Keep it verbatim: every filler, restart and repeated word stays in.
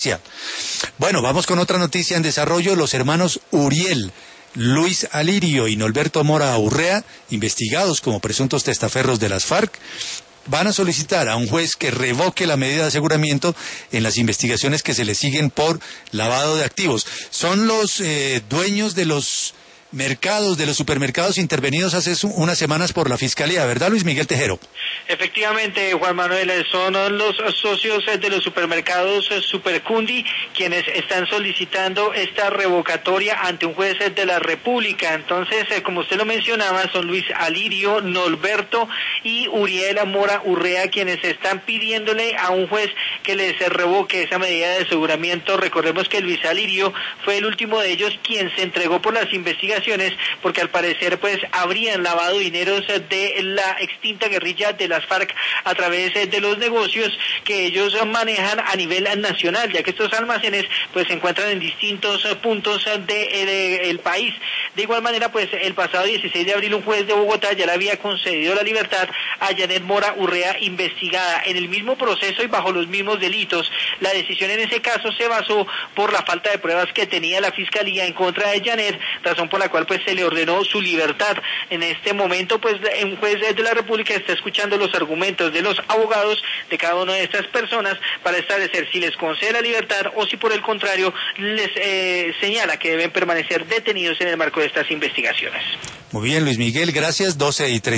Bueno, vamos con otra noticia en desarrollo. Los hermanos Uriel, Luis Alirio y Norberto Mora Urrea, investigados como presuntos testaferros de las FARC, van a solicitar a un juez que revoque la medida de aseguramiento en las investigaciones que se le siguen por lavado de activos. Son los eh, dueños de los mercados, de los supermercados intervenidos hace unas semanas por la Fiscalía, ¿verdad, Luis Miguel Tejero? Efectivamente, Juan Manuel, son los socios de los supermercados Supercundi quienes están solicitando esta revocatoria ante un juez de la República. Entonces, como usted lo mencionaba, son Luis Alirio, Norberto y Uriel Mora Urrea quienes están pidiéndole a un juez que les revoque esa medida de aseguramiento. Recordemos que Luis Alirio fue el último de ellos quien se entregó por las investigaciones porque al parecer pues habrían lavado dineros de la extinta guerrilla de las FARC a través de los negocios que ellos manejan a nivel nacional, ya que estos almacenes pues se encuentran en distintos puntos del de, de país. De igual manera, pues el pasado dieciséis de abril un juez de Bogotá ya le había concedido la libertad a Janet Mora Urrea, investigada en el mismo proceso y bajo los mismos delitos. La decisión en ese caso se basó por la falta de pruebas que tenía la Fiscalía en contra de Janet, razón por la cual pues se le ordenó su libertad. En este momento pues un juez de la República está escuchando los argumentos de los abogados de cada una de estas personas para establecer si les concede la libertad o si por el contrario les eh, señala que deben permanecer detenidos en el marco de estas investigaciones. Muy bien, Luis Miguel, gracias. doce y treinta